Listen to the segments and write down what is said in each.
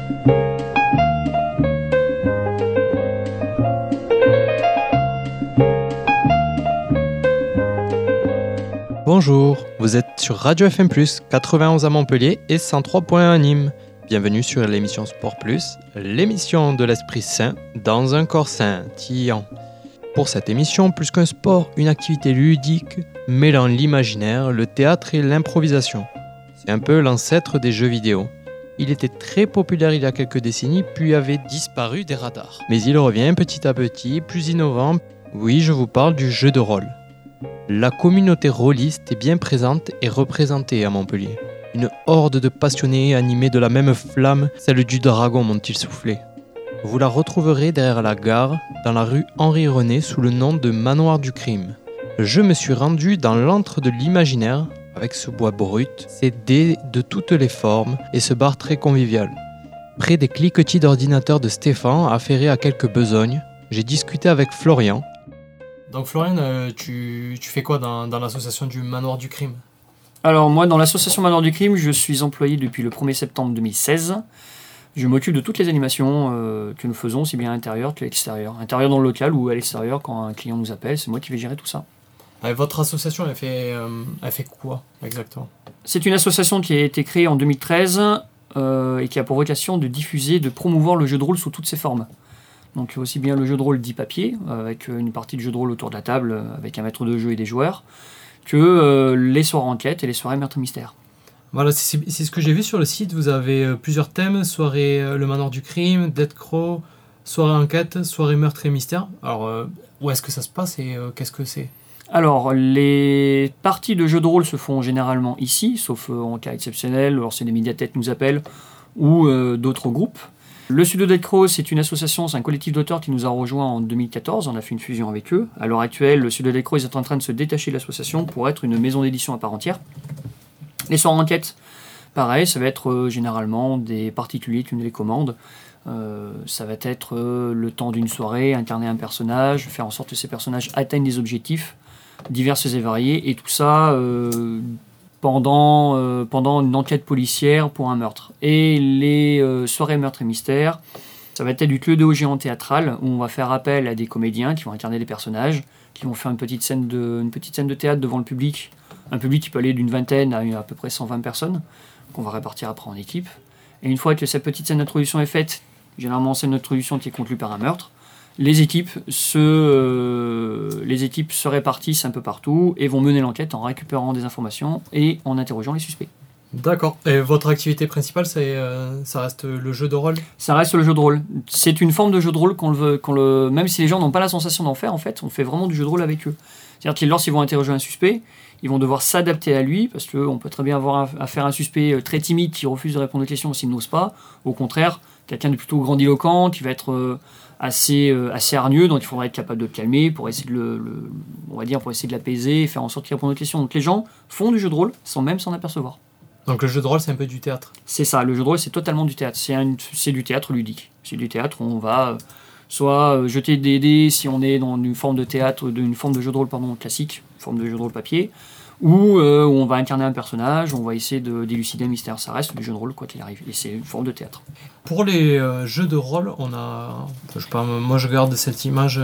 Bonjour, vous êtes sur Radio FM+, 91 à Montpellier et 103.1 à Nîmes. Bienvenue sur l'émission Sport+, l'émission de l'esprit sain dans un corps scintillant. Pour cette émission, plus qu'un sport, une activité ludique mêlant l'imaginaire, le théâtre et l'improvisation. C'est un peu l'ancêtre des jeux vidéo. Il était très populaire il y a quelques décennies, puis avait disparu des radars. Mais il revient petit à petit, plus innovant. Oui, je vous parle du jeu de rôle. La communauté rôliste est bien présente et représentée à Montpellier. Une horde de passionnés animés de la même flamme, celle du dragon m'ont-ils soufflé. Vous la retrouverez derrière la gare, dans la rue Henri-René, sous le nom de Manoir du Crime. Je me suis rendu dans l'antre de l'imaginaire, avec ce bois brut, ces dés de toutes les formes et ce bar très convivial. Près des cliquetis d'ordinateur de Stéphane, affairé à quelques besognes, j'ai discuté avec Florian. Donc Florian, tu fais quoi dans l'association du Manoir du Crime ? Alors moi, dans l'association Manoir du Crime, je suis employé depuis le 1er septembre 2016. Je m'occupe de toutes les animations que nous faisons, aussi bien à l'intérieur qu'à l'extérieur. Intérieur dans le local ou à l'extérieur quand un client nous appelle, c'est moi qui vais gérer tout ça. Votre association, elle fait quoi exactement ? C'est une association qui a été créée en 2013 et qui a pour vocation de diffuser, de promouvoir le jeu de rôle sous toutes ses formes. Donc aussi bien le jeu de rôle dit papier, avec une partie de jeu de rôle autour de la table, avec un maître de jeu et des joueurs, que les soirées enquête et les soirées meurtre et mystère. Voilà, c'est ce que j'ai vu sur le site. Vous avez plusieurs thèmes, soirée le Manoir du Crime, Dead Crow, soirée enquête, soirée meurtre et mystère. Alors, où est-ce que ça se passe et qu'est-ce que c'est ? Alors, les parties de jeu de rôle se font généralement ici, sauf en cas exceptionnel, alors c'est des médiathèques qui nous appellent, ou d'autres groupes. Le Studio Dead Crow, c'est une association, c'est un collectif d'auteurs qui nous a rejoint en 2014, on a fait une fusion avec eux. À l'heure actuelle, le Studio Dead Crow est en train de se détacher de l'association pour être une maison d'édition à part entière. Les soirées enquête, pareil, ça va être généralement des particuliers qui nous les commandent. Ça va être le temps d'une soirée, incarner un personnage, faire en sorte que ces personnages atteignent des objectifs divers et variés, et tout ça pendant une enquête policière pour un meurtre. Et les soirées meurtre et mystère, ça va être du Cluedo géant théâtral, où on va faire appel à des comédiens qui vont incarner des personnages, qui vont faire une petite scène de théâtre devant le public, un public qui peut aller d'une vingtaine à peu près 120 personnes, qu'on va répartir après en équipe. Et une fois que cette petite scène d'introduction est faite, généralement scène d'introduction qui est conclue par un meurtre, les équipes se répartissent un peu partout et vont mener l'enquête en récupérant des informations et en interrogeant les suspects. D'accord. Et votre activité principale, ça reste le jeu de rôle ? Ça reste le jeu de rôle. C'est une forme de jeu de rôle même si les gens n'ont pas la sensation d'en faire, en fait, on fait vraiment du jeu de rôle avec eux. C'est-à-dire que lorsqu'ils vont interroger un suspect, ils vont devoir s'adapter à lui, parce qu'on peut très bien avoir affaire à un suspect très timide qui refuse de répondre aux questions s'il n'ose pas. Au contraire, quelqu'un de plutôt grandiloquent qui va être assez hargneux, donc il faudra être capable de le calmer pour essayer pour essayer de l'apaiser et faire en sorte qu'il réponde aux questions. Donc les gens font du jeu de rôle sans même s'en apercevoir. Donc le jeu de rôle, c'est un peu du théâtre ? C'est ça, le jeu de rôle, c'est totalement du théâtre. C'est du théâtre ludique. C'est du théâtre où on va soit jeter des dés si on est dans une forme de théâtre, une forme de jeu de rôle classique, une forme de jeu de rôle papier, ou où on va incarner un personnage, on va essayer d'élucider un mystère. Ça reste du jeu de rôle, quoi qu'il arrive, et c'est une forme de théâtre. Pour les jeux de rôle, moi je regarde cette image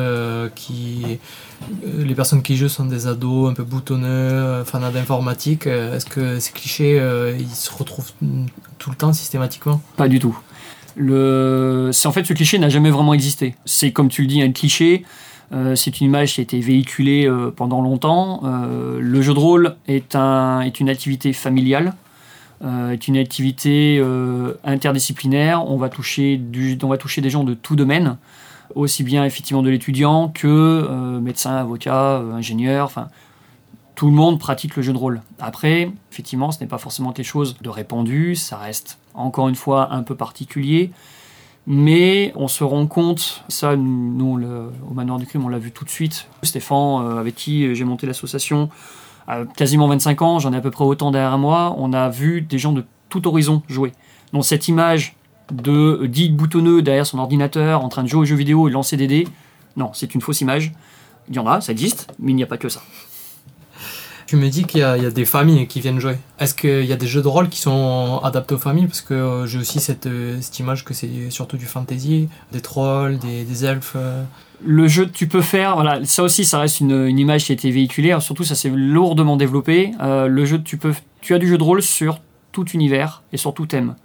les personnes qui jouent sont des ados un peu boutonneux, fanats d'informatique. Est-ce que ces clichés, ils se retrouvent tout le temps, systématiquement ? Pas du tout. En fait, ce cliché n'a jamais vraiment existé. C'est, comme tu le dis, un cliché. C'est une image qui a été véhiculée pendant longtemps. Le jeu de rôle est une activité familiale, est une activité interdisciplinaire. On va toucher des gens de tout domaine, aussi bien effectivement de l'étudiant que médecin, avocat, ingénieur. Enfin, tout le monde pratique le jeu de rôle. Après, effectivement, ce n'est pas forcément quelque chose de répandu. Ça reste encore une fois un peu particulier. Mais on se rend compte, ça nous au Manoir du Crime on l'a vu tout de suite. Stéphane, avec qui j'ai monté l'association, a quasiment 25 ans, j'en ai à peu près autant derrière moi, on a vu des gens de tout horizon jouer. Donc cette image de dit boutonneux derrière son ordinateur en train de jouer aux jeux vidéo et de lancer des dés, non, c'est une fausse image. Il y en a, ça existe, mais il n'y a pas que ça. Tu me dis qu'il y a des familles qui viennent jouer. Est-ce qu'il y a des jeux de rôle qui sont adaptés aux familles? Parce que j'ai aussi cette image que c'est surtout du fantasy, des trolls, des elfes. Le jeu, tu peux faire, voilà, ça aussi, ça reste une image qui a été véhiculée. Alors, surtout, ça s'est lourdement développé. Le jeu, tu as du jeu de rôle sur tout univers et sur tout thème.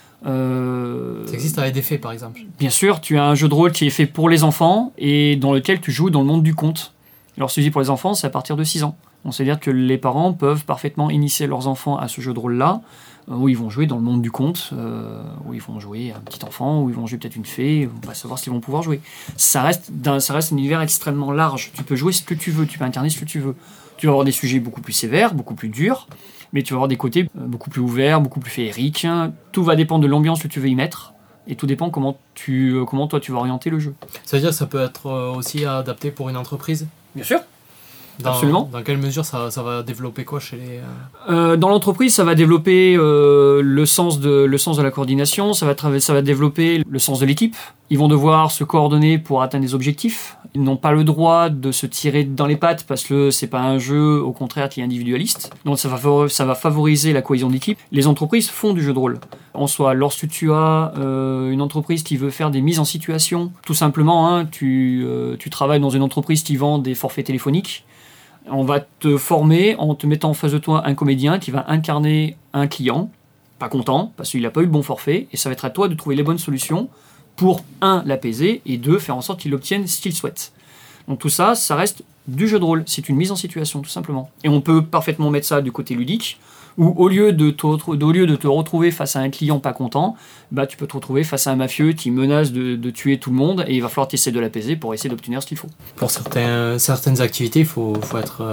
Ça existe avec des fées, par exemple. Bien sûr, tu as un jeu de rôle qui est fait pour les enfants et dans lequel tu joues dans le monde du conte. Alors, celui pour les enfants, c'est à partir de 6 ans. Donc, c'est-à-dire que les parents peuvent parfaitement initier leurs enfants à ce jeu de rôle-là, où ils vont jouer dans le monde du conte, où ils vont jouer un petit enfant, où ils vont jouer peut-être une fée, on va savoir s'ils vont pouvoir jouer. Ça reste un univers extrêmement large. Tu peux jouer ce que tu veux, tu peux incarner ce que tu veux. Tu vas avoir des sujets beaucoup plus sévères, beaucoup plus durs, mais tu vas avoir des côtés beaucoup plus ouverts, beaucoup plus féeriques. Tout va dépendre de l'ambiance que tu veux y mettre, et tout dépend comment toi tu vas orienter le jeu. Ça veut dire que ça peut être aussi adapté pour une entreprise? Bien sûr. Absolument. Dans quelle mesure ça va développer quoi chez les... Dans l'entreprise, ça va développer le sens de la coordination, ça va développer le sens de l'équipe. Ils vont devoir se coordonner pour atteindre des objectifs. Ils n'ont pas le droit de se tirer dans les pattes parce que c'est pas un jeu, au contraire, qui est individualiste. Donc ça va favoriser la cohésion d'équipe. Les entreprises font du jeu de rôle. En soi, lorsque tu as une entreprise qui veut faire des mises en situation, tout simplement, tu travailles dans une entreprise qui vend des forfaits téléphoniques. On va te former en te mettant en face de toi un comédien qui va incarner un client, pas content, parce qu'il n'a pas eu le bon forfait, et ça va être à toi de trouver les bonnes solutions pour, 1, l'apaiser, et 2, faire en sorte qu'il obtienne ce qu'il souhaite. Donc tout ça, ça reste du jeu de rôle, c'est une mise en situation, tout simplement. Et on peut parfaitement mettre ça du côté ludique, où au lieu de te retrouver face à un client pas content, tu peux te retrouver face à un mafieux qui menace de tuer tout le monde, et il va falloir essayer de l'apaiser pour essayer d'obtenir ce qu'il faut. Pour certaines activités, il faut être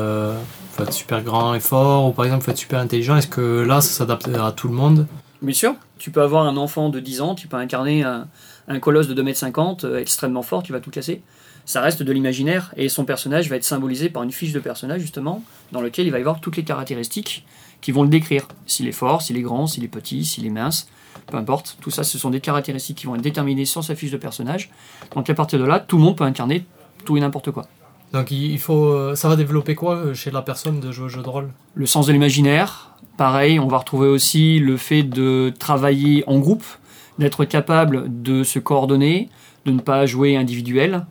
super grand et fort, ou par exemple, il faut être super intelligent. Est-ce que là, ça s'adapte à tout le monde? Bien sûr, tu peux avoir un enfant de 10 ans, tu peux incarner un colosse de 2,50 m extrêmement fort, tu vas tout casser. Ça reste de l'imaginaire, et son personnage va être symbolisé par une fiche de personnage, justement, dans lequel il va y avoir toutes les caractéristiques qui vont le décrire. S'il est fort, s'il est grand, s'il est petit, s'il est mince, peu importe. Tout ça, ce sont des caractéristiques qui vont être déterminées sur sa fiche de personnage. Donc à partir de là, tout le monde peut incarner tout et n'importe quoi. Donc ça va développer quoi chez la personne de jouer au jeu de rôle? Le sens de l'imaginaire. Pareil, on va retrouver aussi le fait de travailler en groupe, d'être capable de se coordonner, de ne pas jouer individuel.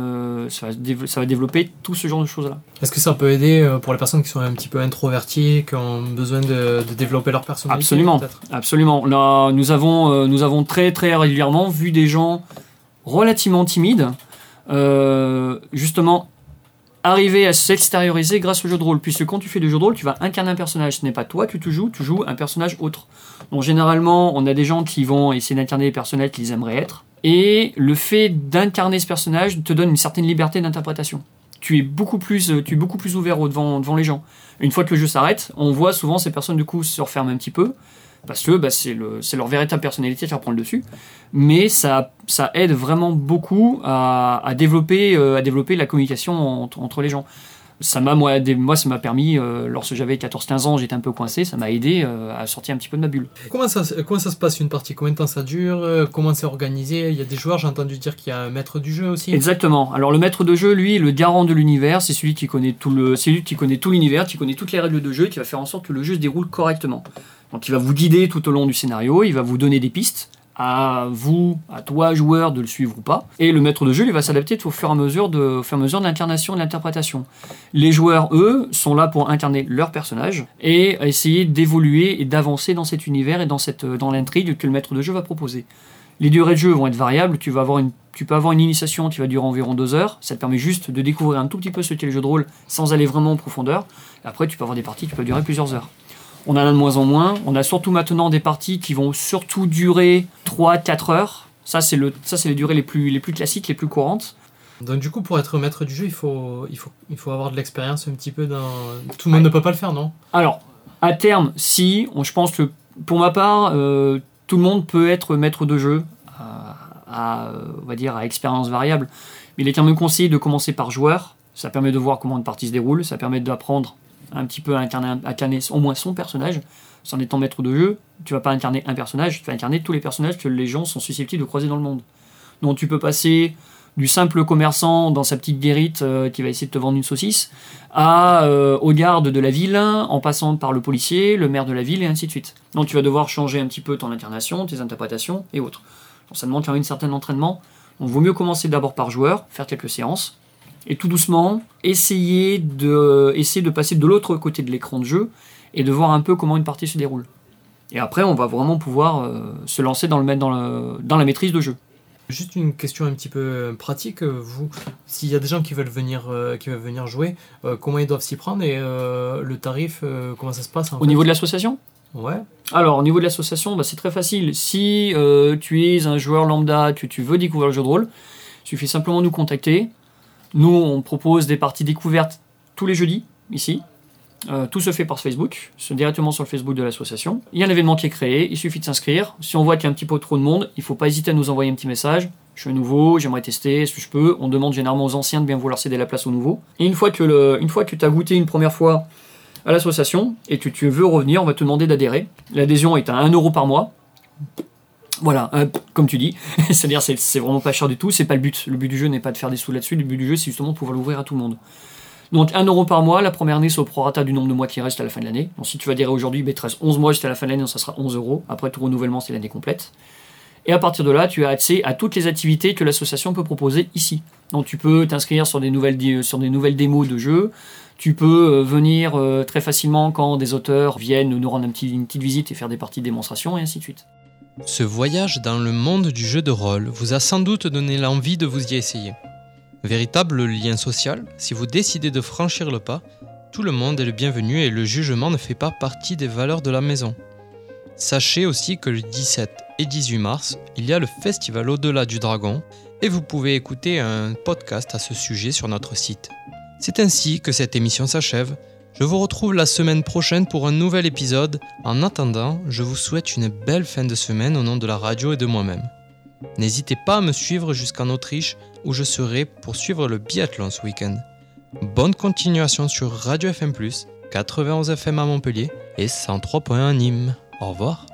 Ça va développer tout ce genre de choses-là. Est-ce que ça peut aider pour les personnes qui sont un petit peu introverties, qui ont besoin de développer leur personnalité? Absolument, peut-être? Absolument. Là, nous avons très très régulièrement vu des gens relativement timides, justement, arriver à s'extérioriser grâce au jeu de rôle. Puisque quand tu fais du jeu de rôle, tu vas incarner un personnage. Ce n'est pas toi que tu joues un personnage autre. Donc généralement, on a des gens qui vont essayer d'incarner des personnages qu'ils aimeraient être. Et le fait d'incarner ce personnage te donne une certaine liberté d'interprétation. Tu es beaucoup plus ouvert devant les gens. Une fois que le jeu s'arrête, on voit souvent ces personnes du coup se refermer un petit peu, parce que c'est leur véritable personnalité qui reprend le dessus. Mais ça aide vraiment beaucoup à développer la communication entre les gens. Moi, ça m'a permis, lorsque j'avais 14-15 ans, j'étais un peu coincé, ça m'a aidé à sortir un petit peu de ma bulle. Comment ça se passe une partie? Combien de temps ça dure? Comment c'est organisé? Il y a des joueurs, j'ai entendu dire qu'il y a un maître du jeu aussi. Exactement. Alors le maître de jeu, lui, le garant de l'univers, c'est celui qui connaît tout l'univers, qui connaît toutes les règles de jeu, qui va faire en sorte que le jeu se déroule correctement. Donc il va vous guider tout au long du scénario, il va vous donner des pistes, à toi joueur, de le suivre ou pas. Et le maître de jeu, il va s'adapter au fur et à mesure de l'incarnation et de l'interprétation. Les joueurs, eux, sont là pour incarner leur personnage et essayer d'évoluer et d'avancer dans cet univers et dans l'intrigue que le maître de jeu va proposer. Les durées de jeu vont être variables, tu peux avoir une initiation qui va durer environ 2 heures, ça te permet juste de découvrir un tout petit peu ce qu'est le jeu de rôle sans aller vraiment en profondeur. Et après, tu peux avoir des parties qui peuvent durer plusieurs heures. On en a de moins en moins. On a surtout maintenant des parties qui vont surtout durer 3-4 heures. Ça, c'est les durées les plus classiques, les plus courantes. Donc du coup, pour être maître du jeu, il faut avoir de l'expérience un petit peu dans... Tout le monde ne peut pas le faire, non? Alors, à terme, si. Je pense que, pour ma part, tout le monde peut être maître de jeu on va dire, à expérience variable. Mais il est quand même conseillé de commencer par joueur. Ça permet de voir comment une partie se déroule. Ça permet d'apprendre un petit peu à incarner au moins son personnage. En étant maître de jeu, tu vas pas incarner un personnage, tu vas incarner tous les personnages que les gens sont susceptibles de croiser dans le monde. Donc tu peux passer du simple commerçant dans sa petite guérite qui va essayer de te vendre une saucisse, au garde de la ville, en passant par le policier, le maire de la ville, et ainsi de suite. Donc tu vas devoir changer un petit peu ton incarnation, tes interprétations et autres. Donc ça demande quand même un certain entraînement. Donc il vaut mieux commencer d'abord par joueur, faire quelques séances, et tout doucement, essayer de passer de l'autre côté de l'écran de jeu, et de voir un peu comment une partie se déroule. Et après, on va vraiment pouvoir se lancer dans la maîtrise de jeu. Juste une question un petit peu pratique, vous, s'il y a des gens qui veulent venir jouer, comment ils doivent s'y prendre et le tarif, comment ça se passe Au niveau de l'association ? Ouais. Alors, au niveau de l'association, c'est très facile. Si tu es un joueur lambda, que tu veux découvrir le jeu de rôle, il suffit simplement de nous contacter. Nous, on propose des parties découvertes tous les jeudis, ici. Tout se fait par Facebook, c'est directement sur le Facebook de l'association. Il y a un événement qui est créé, il suffit de s'inscrire. Si on voit qu'il y a un petit peu trop de monde, il ne faut pas hésiter à nous envoyer un petit message. Je suis nouveau, j'aimerais tester, est-ce que je peux ? On demande généralement aux anciens de bien vouloir céder la place aux nouveaux. Et une fois que tu as goûté une première fois à l'association et que tu veux revenir, on va te demander d'adhérer. L'adhésion est à 1 € par mois. Voilà, comme tu dis, c'est-à-dire c'est vraiment pas cher du tout, c'est pas le but. Le but du jeu n'est pas de faire des sous là-dessus, le but du jeu c'est justement de pouvoir l'ouvrir à tout le monde. Donc 1 € par mois, la première année c'est au prorata du nombre de mois qui reste à la fin de l'année. Donc si tu vas adhérer aujourd'hui, il te reste 11 mois jusqu'à la fin de l'année, donc ça sera 11 €. Après tout renouvellement c'est l'année complète. Et à partir de là, tu as accès à toutes les activités que l'association peut proposer ici. Donc tu peux t'inscrire sur des nouvelles démos de jeux, tu peux venir très facilement quand des auteurs viennent nous rendre une petite visite et faire des parties de démonstration et ainsi de suite. Ce voyage dans le monde du jeu de rôle vous a sans doute donné l'envie de vous y essayer. Véritable lien social, si vous décidez de franchir le pas, tout le monde est le bienvenu et le jugement ne fait pas partie des valeurs de la maison. Sachez aussi que le 17 et 18 mars, il y a le festival Au-delà du Dragon et vous pouvez écouter un podcast à ce sujet sur notre site. C'est ainsi que cette émission s'achève. Je vous retrouve la semaine prochaine pour un nouvel épisode. En attendant, je vous souhaite une belle fin de semaine au nom de la radio et de moi-même. N'hésitez pas à me suivre jusqu'en Autriche où je serai pour suivre le biathlon ce week-end. Bonne continuation sur Radio FM+, 91 FM à Montpellier et 103.1 à Nîmes. Au revoir.